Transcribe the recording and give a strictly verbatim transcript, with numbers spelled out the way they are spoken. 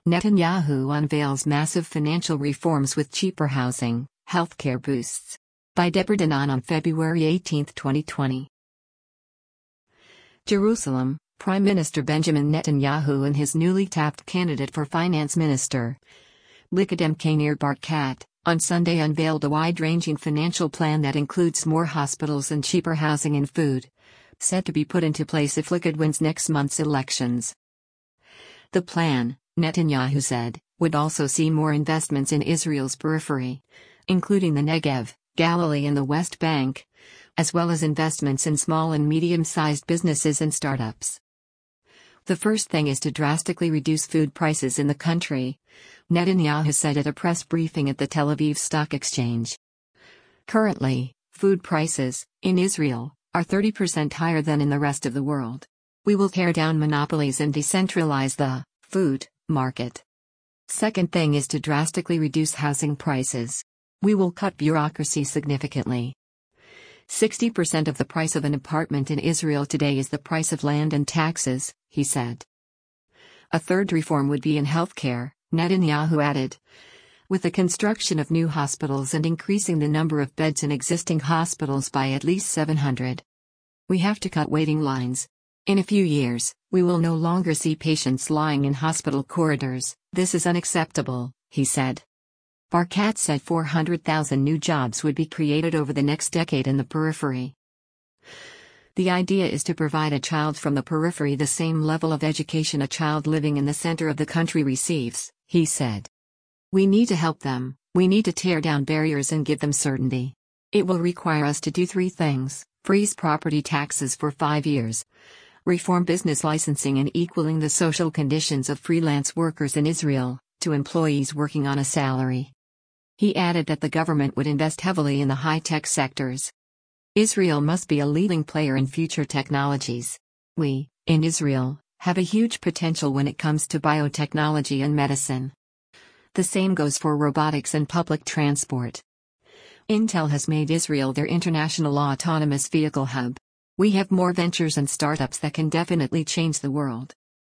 Netanyahu unveils massive financial reforms with cheaper housing, healthcare boosts. By Deborah Danan on February eighteenth, twenty twenty. Jerusalem, Prime Minister Benjamin Netanyahu and his newly tapped candidate for finance minister, Liqaddem Nir Barkat, on Sunday unveiled a wide-ranging financial plan that includes more hospitals and cheaper housing and food, set to be put into place if Likud wins next month's elections. The plan, Netanyahu said, would also see more investments in Israel's periphery, including the Negev, Galilee and the West Bank, as well as investments in small and medium-sized businesses and startups. The first thing is to drastically reduce food prices in the country, Netanyahu said at a press briefing at the Tel Aviv Stock Exchange. Currently, food prices, in Israel, are thirty percent higher than in the rest of the world. We will tear down monopolies and decentralize the food market. Second thing is to drastically reduce housing prices. We will cut bureaucracy significantly. sixty percent of the price of an apartment in Israel today is the price of land and taxes, he said. A third reform would be in healthcare, Netanyahu added. With the construction of new hospitals and increasing the number of beds in existing hospitals by at least seven hundred. We have to cut waiting lines. In a few years, we will no longer see patients lying in hospital corridors. This is unacceptable, he said. Barkat said four hundred thousand new jobs would be created over the next decade in the periphery. The idea is to provide a child from the periphery the same level of education a child living in the center of the country receives, he said. We need to help them, we need to tear down barriers and give them certainty. It will require us to do three things: freeze property taxes for five years, reform business licensing and equaling the social conditions of freelance workers in Israel to employees working on a salary. He added that the government would invest heavily in the high-tech sectors. Israel must be a leading player in future technologies. We, in Israel, have a huge potential when it comes to biotechnology and medicine. The same goes for robotics and public transport. Intel has made Israel their international autonomous vehicle hub. We have more ventures and startups that can definitely change the world.